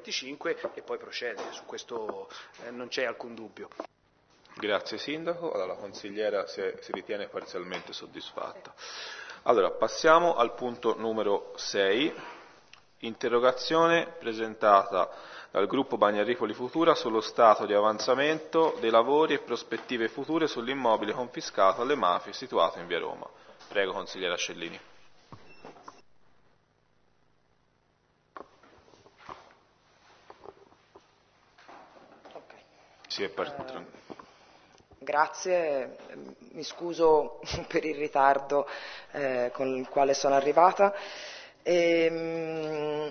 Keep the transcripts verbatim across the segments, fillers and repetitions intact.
duemilaventicinque e poi procedere, su questo eh, non c'è alcun dubbio. Grazie Sindaco, allora la consigliera si, è, si ritiene parzialmente soddisfatta. Allora passiamo al punto numero sei, interrogazione presentata dal gruppo Bagnaripoli Futura sullo stato di avanzamento dei lavori e prospettive future sull'immobile confiscato alle mafie situato in via Roma. Prego consigliera Scellini. Okay. Sì, è partito. Eh, grazie, mi scuso per il ritardo eh, con il quale sono arrivata. Ehm,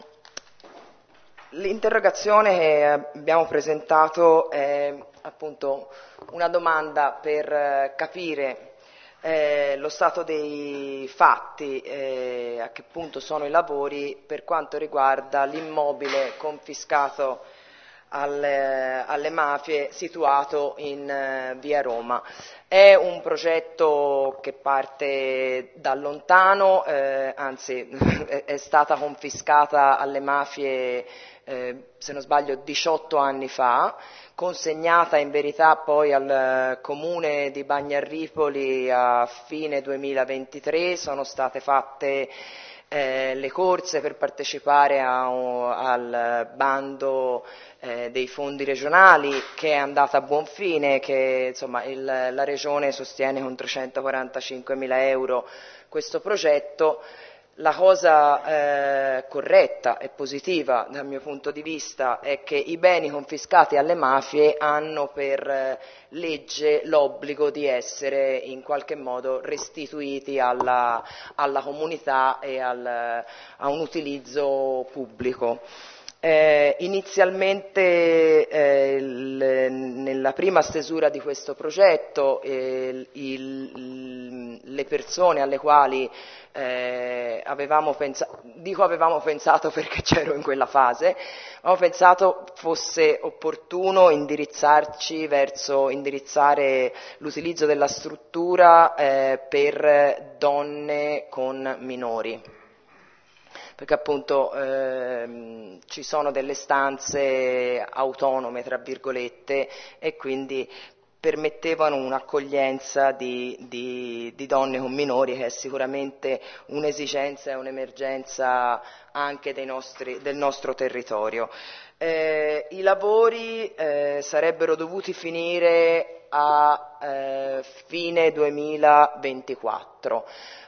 L'interrogazione che abbiamo presentato è appunto una domanda per capire eh, lo stato dei fatti, eh, a che punto sono i lavori per quanto riguarda l'immobile confiscato alle, alle mafie situato in eh, via Roma. È un progetto che parte da lontano, eh, anzi è stata confiscata alle mafie eh, se non sbaglio diciotto anni fa, consegnata in verità poi al comune di Bagnaripoli a fine duemilaventitré, sono state fatte eh, le corse per partecipare a, al bando eh, dei fondi regionali, che è andata a buon fine, che insomma il, la regione sostiene con trecentoquarantacinquemila euro questo progetto. La cosa eh, corretta e positiva dal mio punto di vista è che i beni confiscati alle mafie hanno per eh, legge l'obbligo di essere in qualche modo restituiti alla, alla comunità e al, a un utilizzo pubblico. Eh, inizialmente eh, il, nella prima stesura di questo progetto eh, il, le persone alle quali eh, avevamo pensato, dico avevamo pensato perché c'ero in quella fase, avevamo pensato fosse opportuno indirizzarci verso indirizzare l'utilizzo della struttura eh, per donne con minori. Perché appunto ehm, ci sono delle stanze autonome, tra virgolette, e quindi permettevano un'accoglienza di, di, di donne con minori, che è sicuramente un'esigenza e un'emergenza anche dei nostri, del nostro territorio. Eh, I lavori eh, sarebbero dovuti finire a eh, fine duemilaventiquattro.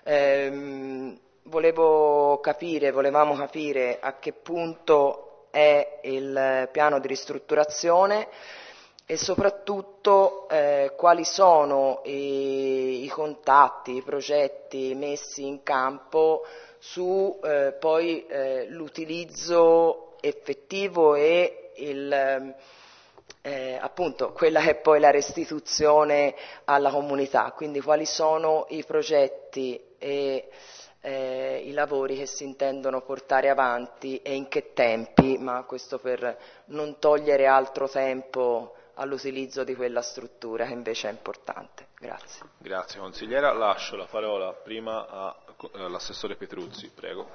Eh, Volevo capire, volevamo capire a che punto è il piano di ristrutturazione e soprattutto eh, quali sono i, i contatti, i progetti messi in campo su eh, poi eh, l'utilizzo effettivo e il, eh, appunto quella che è poi la restituzione alla comunità, quindi quali sono i progetti e Eh, i lavori che si intendono portare avanti e in che tempi, ma questo per non togliere altro tempo all'utilizzo di quella struttura che invece è importante. Grazie. Grazie consigliera, lascio la parola prima all'assessore Petruzzi, prego.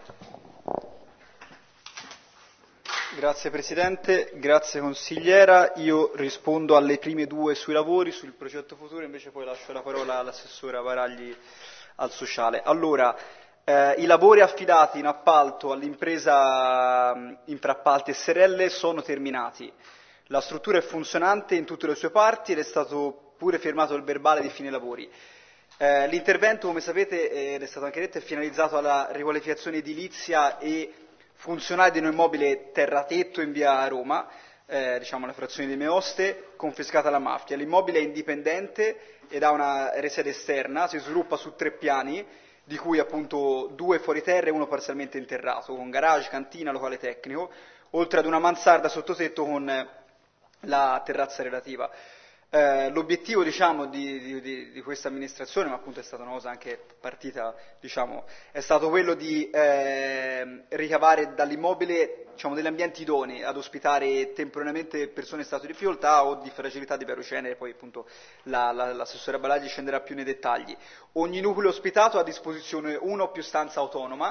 Grazie Presidente, grazie consigliera. Io rispondo alle prime due sui lavori, sul progetto futuro, invece poi lascio la parola all'assessora Varagli al sociale. Allora, Eh, i lavori affidati in appalto all'impresa Infrappalti S R L sono terminati. La struttura è funzionante in tutte le sue parti ed è stato pure firmato il verbale di fine lavori. Eh, l'intervento, come sapete, ed è stato anche detto, è finalizzato alla riqualificazione edilizia e funzionale di un immobile terratetto in via Roma, eh, diciamo la frazione di Meoste, confiscata alla mafia. L'immobile è indipendente ed ha una resede esterna, si sviluppa su tre piani, di cui appunto due fuori terra e uno parzialmente interrato, con garage, cantina, locale tecnico, oltre ad una mansarda sottotetto con la terrazza relativa. Eh, l'obiettivo diciamo, di, di, di questa amministrazione, ma appunto è stata una cosa anche partita, diciamo, è stato quello di eh, ricavare dall'immobile diciamo, degli ambienti idonei ad ospitare temporaneamente persone in stato di difficoltà o di fragilità di vario genere, poi appunto la, la, l'assessora Balagli scenderà più nei dettagli. Ogni nucleo ospitato ha a disposizione una o più stanze autonoma,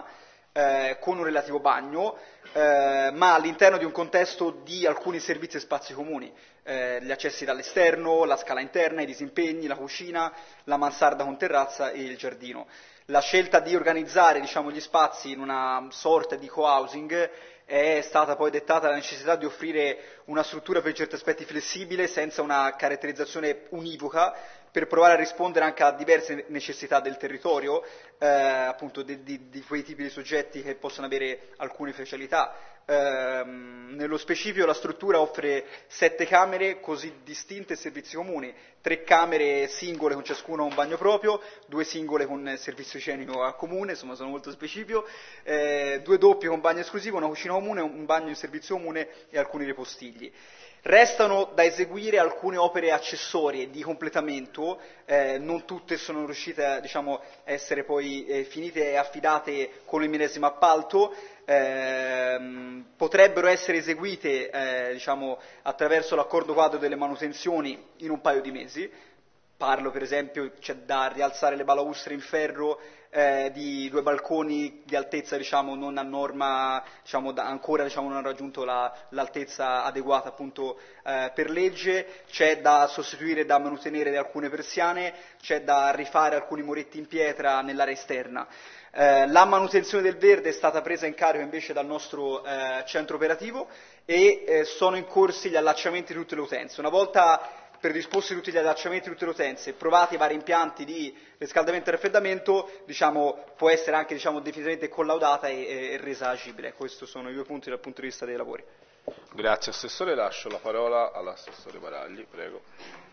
eh, con un relativo bagno, eh, ma all'interno di un contesto di alcuni servizi e spazi comuni, eh, gli accessi dall'esterno, la scala interna, i disimpegni, la cucina, la mansarda con terrazza e il giardino. La scelta di organizzare, diciamo, gli spazi in una sorta di co-housing è stata poi dettata dalla necessità di offrire una struttura per certi aspetti flessibile, senza una caratterizzazione univoca, per provare a rispondere anche a diverse necessità del territorio, eh, appunto di, di, di quei tipi di soggetti che possono avere alcune specialità. Eh, nello specifico la struttura offre sette camere così distinte e servizi comuni, tre camere singole con ciascuno un bagno proprio, due singole con servizio igienico a comune, insomma sono molto specifico, eh, due doppie con bagno esclusivo, una cucina comune, un bagno in servizio comune e alcuni ripostigli. Restano da eseguire alcune opere accessorie di completamento, eh, non tutte sono riuscite a, diciamo, a essere poi eh, finite e affidate con il medesimo appalto, eh, potrebbero essere eseguite eh, diciamo, attraverso l'accordo quadro delle manutenzioni in un paio di mesi. Parlo per esempio, c'è da rialzare le balaustre in ferro eh, di due balconi di altezza, diciamo, non a norma, diciamo, da, ancora diciamo, non hanno raggiunto la, l'altezza adeguata appunto eh, per legge, c'è da sostituire e da manutenere alcune persiane, c'è da rifare alcuni muretti in pietra nell'area esterna. Eh, la manutenzione del verde è stata presa in carico invece dal nostro eh, centro operativo e eh, sono in corsi gli allacciamenti di tutte le utenze. Una volta predisposti tutti gli allacciamenti di tutte le utenze, provati i vari impianti di riscaldamento e raffreddamento, diciamo, può essere anche diciamo, definitivamente collaudata e, e resa agibile. Questi sono i due punti dal punto di vista dei lavori. Grazie Assessore, lascio la parola all'Assessore Baragli, prego.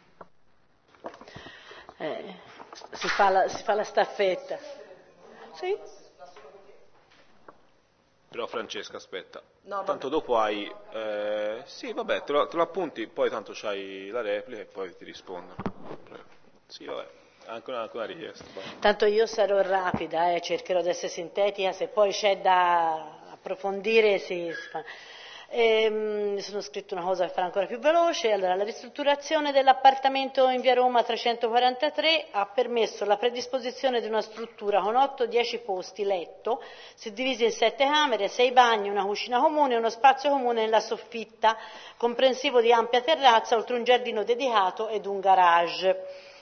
Eh, si, fa la, si fa la staffetta. Sì? Però Francesca aspetta, No, tanto dopo hai, eh, sì vabbè te lo, te lo appunti, poi tanto c'hai la replica e poi ti rispondono. Prego. Sì vabbè, anche una, anche una richiesta. Tanto io sarò rapida, eh, cercherò di essere sintetica, se poi c'è da approfondire si, si fa. E, mi sono scritto una cosa per fare ancora più veloce. Allora, la ristrutturazione dell'appartamento in via Roma trecentoquarantatré ha permesso la predisposizione di una struttura con otto dieci posti letto, suddivisi in sette camere, sei bagni, una cucina comune e uno spazio comune nella soffitta, comprensivo di ampia terrazza, oltre un giardino dedicato ed un garage.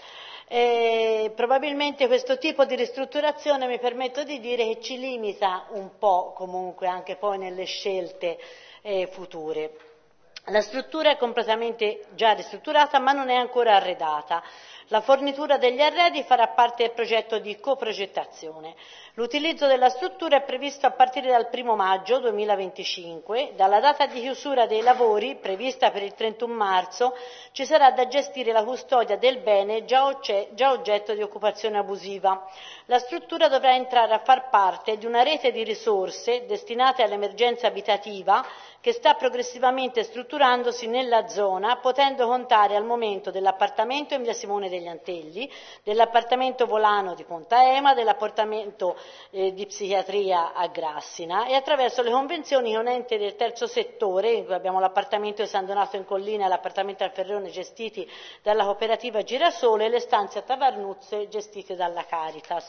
E probabilmente questo tipo di ristrutturazione, mi permetto di dire, che ci limita un po' comunque anche poi nelle scelte eh, future. La struttura è completamente già ristrutturata ma non è ancora arredata. La fornitura degli arredi farà parte del progetto di coprogettazione. L'utilizzo della struttura è previsto a partire dal primo maggio duemilaventicinque. Dalla data di chiusura dei lavori, prevista per il trentuno marzo, ci sarà da gestire la custodia del bene già oggetto di occupazione abusiva. La struttura dovrà entrare a far parte di una rete di risorse destinate all'emergenza abitativa che sta progressivamente strutturandosi nella zona, potendo contare al momento dell'appartamento in via Simone degli Antelli, dell'appartamento Volano di Ponta Ema, dell'appartamento eh, di psichiatria a Grassina e attraverso le convenzioni con enti del terzo settore, in cui abbiamo l'appartamento di San Donato in Collina e l'appartamento al Ferrone gestiti dalla cooperativa Girasole e le stanze a Tavarnuzze gestite dalla Caritas.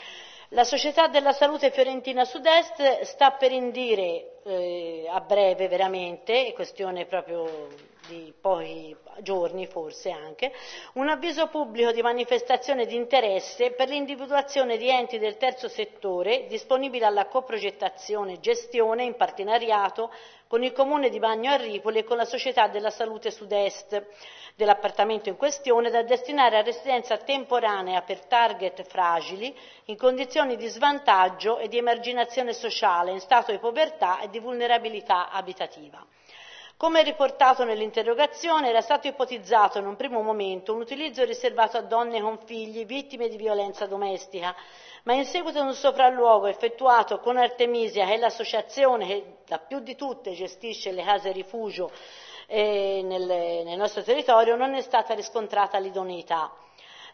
La Società della Salute Fiorentina Sud-Est sta per indire eh, a breve veramente, è questione proprio di pochi giorni forse anche, un avviso pubblico di manifestazione di interesse per l'individuazione di enti del terzo settore disponibili alla coprogettazione e gestione in partenariato con il Comune di Bagno a Ripoli e con la Società della Salute Sud-Est dell'appartamento in questione, da destinare a residenza temporanea per target fragili in condizioni di svantaggio e di emarginazione sociale, in stato di povertà e di vulnerabilità abitativa. Come riportato nell'interrogazione, era stato ipotizzato in un primo momento un utilizzo riservato a donne con figli vittime di violenza domestica, ma in seguito ad un sopralluogo effettuato con Artemisia, che è l'associazione che da più di tutte gestisce le case rifugio eh, nel, nel nostro territorio, non è stata riscontrata l'idoneità.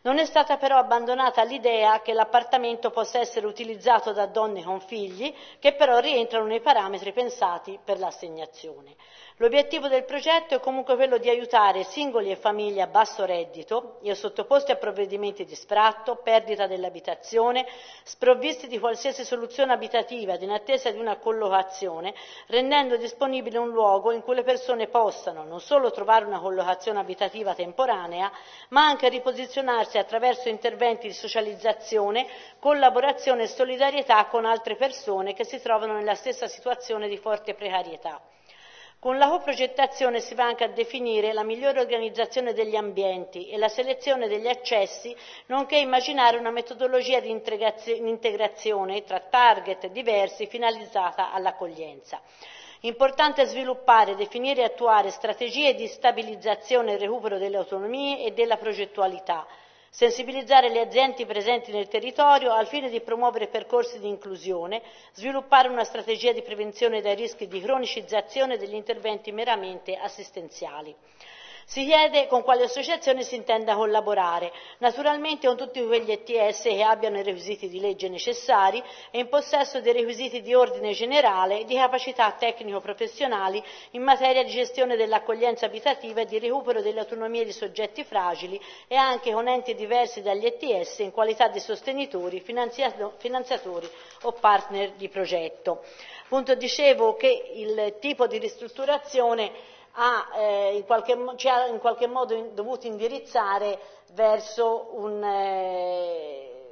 Non è stata però abbandonata l'idea che l'appartamento possa essere utilizzato da donne con figli, che però rientrano nei parametri pensati per l'assegnazione. L'obiettivo del progetto è comunque quello di aiutare singoli e famiglie a basso reddito, sottoposti a provvedimenti di sfratto, perdita dell'abitazione, sprovvisti di qualsiasi soluzione abitativa ed in attesa di una collocazione, rendendo disponibile un luogo in cui le persone possano non solo trovare una collocazione abitativa temporanea, ma anche riposizionarsi attraverso interventi di socializzazione, collaborazione e solidarietà con altre persone che si trovano nella stessa situazione di forte precarietà. Con la coprogettazione si va anche a definire la migliore organizzazione degli ambienti e la selezione degli accessi, nonché immaginare una metodologia di integrazione tra target diversi finalizzata all'accoglienza. Importante sviluppare, definire e attuare strategie di stabilizzazione e recupero delle autonomie e della progettualità, sensibilizzare le aziende presenti nel territorio al fine di promuovere percorsi di inclusione, sviluppare una strategia di prevenzione dai rischi di cronicizzazione degli interventi meramente assistenziali. Si chiede con quali associazioni si intenda collaborare, naturalmente con tutti quegli E T S che abbiano i requisiti di legge necessari e in possesso dei requisiti di ordine generale e di capacità tecnico-professionali in materia di gestione dell'accoglienza abitativa e di recupero delle autonomie di soggetti fragili e anche con enti diversi dagli E T S in qualità di sostenitori, finanziatori o partner di progetto. Appunto dicevo che il tipo di ristrutturazione Ha, eh, in qualche, ci ha in qualche modo in, dovuto indirizzare verso un, eh,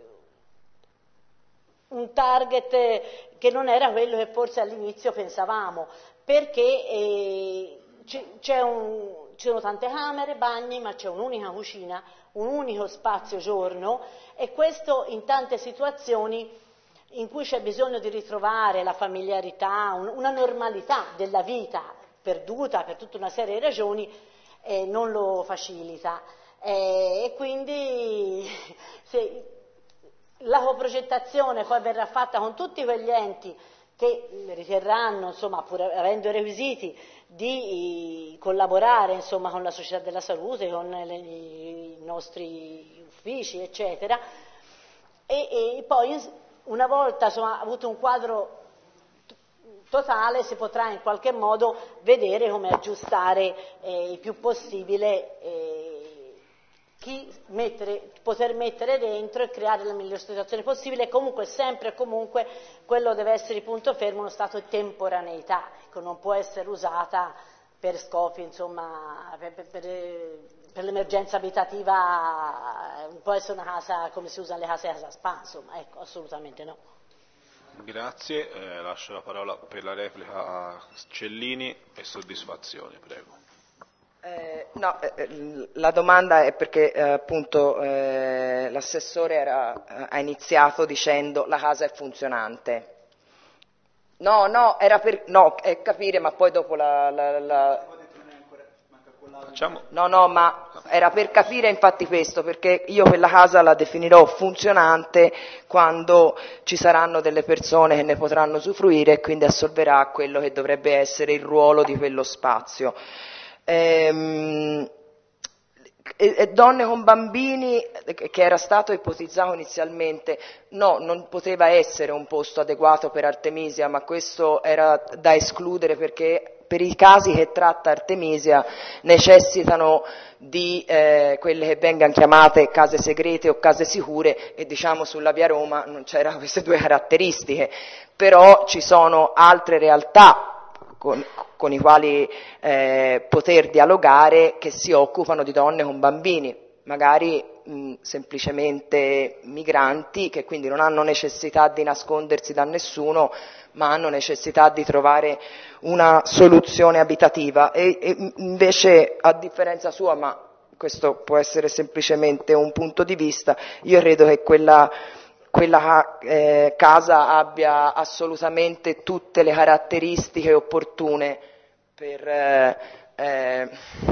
un target che non era quello che forse all'inizio pensavamo, perché eh, c'è un, ci sono tante camere, bagni, ma c'è un'unica cucina, un unico spazio giorno e questo in tante situazioni in cui c'è bisogno di ritrovare la familiarità, un, una normalità della vita perduta per tutta una serie di ragioni, eh, non lo facilita. Eh, e quindi se la coprogettazione poi verrà fatta con tutti quegli enti che riterranno, insomma, pur avendo i requisiti, di collaborare insomma, con la società della salute, con le, i nostri uffici, eccetera, e, e poi una volta insomma, avuto un quadro totale si potrà in qualche modo vedere come aggiustare eh, il più possibile eh, chi mettere, poter mettere dentro e creare la migliore situazione possibile. Comunque sempre e comunque quello deve essere il punto fermo, uno stato di temporaneità, ecco, non può essere usata per scopi insomma per, per, per, per l'emergenza abitativa, non può essere una casa come si usa le case a casa spa, insomma, ecco, assolutamente no. Grazie, eh, lascio la parola per la replica a Cellini e soddisfazione, prego. Eh, no, eh, la domanda è perché eh, appunto eh, l'assessore era, ha iniziato dicendo la casa è funzionante. No, no, era per no, è capire, ma poi dopo la... la, la... Facciamo. No, no, ma era per capire infatti questo, perché io quella casa la definirò funzionante quando ci saranno delle persone che ne potranno usufruire e quindi assolverà a quello che dovrebbe essere il ruolo di quello spazio. Ehm, e, e donne con bambini, che era stato ipotizzato inizialmente, no, non poteva essere un posto adeguato per Artemisia, ma questo era da escludere perché per i casi che tratta Artemisia necessitano di eh, quelle che vengano chiamate case segrete o case sicure e diciamo sulla via Roma non c'erano queste due caratteristiche, però ci sono altre realtà con, con i quali eh, poter dialogare che si occupano di donne con bambini, magari mh, semplicemente migranti che quindi non hanno necessità di nascondersi da nessuno, ma hanno necessità di trovare una soluzione abitativa e, e invece a differenza sua, ma questo può essere semplicemente un punto di vista, io credo che quella, quella eh, casa abbia assolutamente tutte le caratteristiche opportune per eh, eh,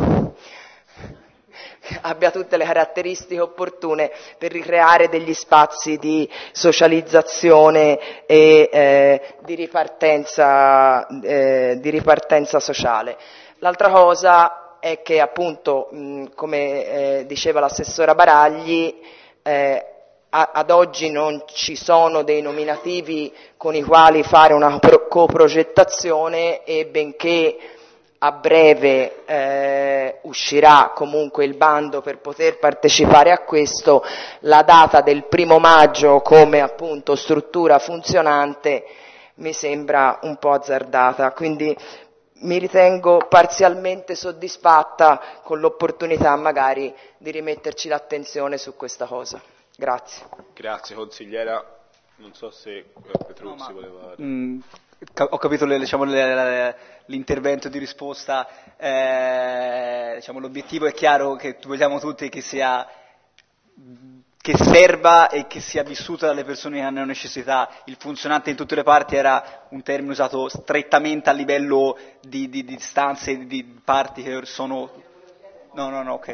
abbia tutte le caratteristiche opportune per ricreare degli spazi di socializzazione e eh, di ripartenza, eh, di ripartenza sociale. L'altra cosa, è che appunto, mh, come eh, diceva l'assessora Baragli, eh, a, ad oggi non ci sono dei nominativi con i quali fare una pro- coprogettazione e benché a breve eh, uscirà comunque il bando per poter partecipare a questo, la data del primo maggio come appunto struttura funzionante mi sembra un po' azzardata, quindi mi ritengo parzialmente soddisfatta con l'opportunità magari di rimetterci l'attenzione su questa cosa. Grazie. Grazie consigliera, non so se Petruzzi no, voleva... Mh, ho capito le, diciamo, le, le, l'intervento di risposta, eh, diciamo, l'obiettivo è chiaro che vogliamo tutti che sia... che serva e che sia vissuta dalle persone che hanno necessità. Il funzionante in tutte le parti era un termine usato strettamente a livello di, di, di stanze, di, di parti che sono... No, no, no, ok.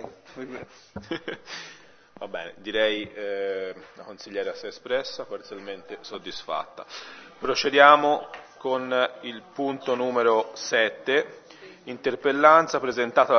Va bene, direi eh, la consigliera si è espressa, parzialmente soddisfatta. Procediamo con il punto numero sette, interpellanza presentata